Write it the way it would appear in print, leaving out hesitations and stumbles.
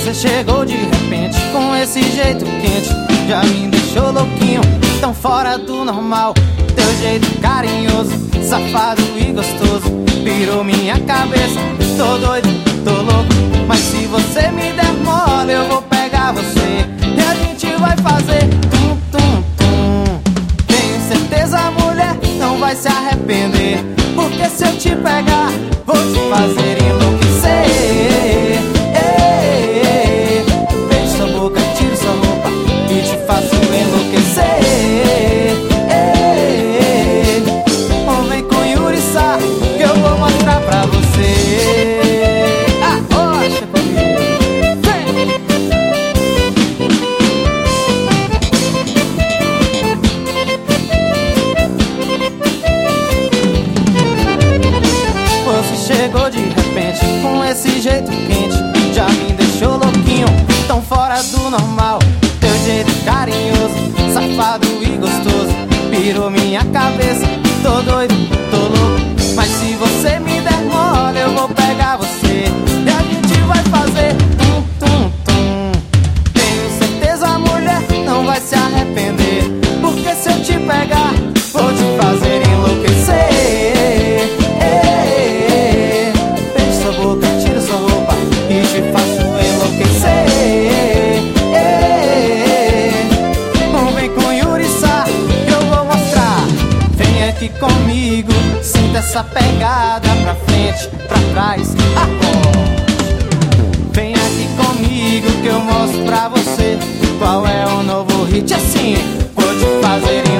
Você chegou de repente com esse jeito quente, já me deixou louquinho, tão fora do normal. Teu jeito carinhoso, safado e gostoso, pirou minha cabeça. Tô doido, tô louco, mas se você me der mole eu vou pegar você e a gente vai fazer tum, tum, tum. Tenho certeza, mulher, não vai se arrepender, porque se eu te pegar vou te fazer enlouquecer. Beijo sua boca, tiro sua roupa e te faço enlouquecer. Vem com Yuri Sá que eu vou mostrar pra você. Arrocha comigo, vem! Você chegou de repente com esse jeito quente, já me deixou louquinho, tão fora do normal. Teu jeito carinhoso, safado e gostoso, pirou minha cabeça. Tô doido, tô louco, mas se você me der mole eu vou pegar você e a gente vai fazer tum, tum, tum. Tenho certeza, mulher, não vai se arrepender, porque se eu te pegar vou te fazer enlouquecer. Beijo sua boca, tira sua roupa e te faço enlouquecer. Vem com Yuri Sá que eu vou mostrar. Vem aqui comigo, sinta essa pegada, pra frente, pra trás, vem aqui comigo que eu mostro pra você qual é o novo hit, assim vou te fazer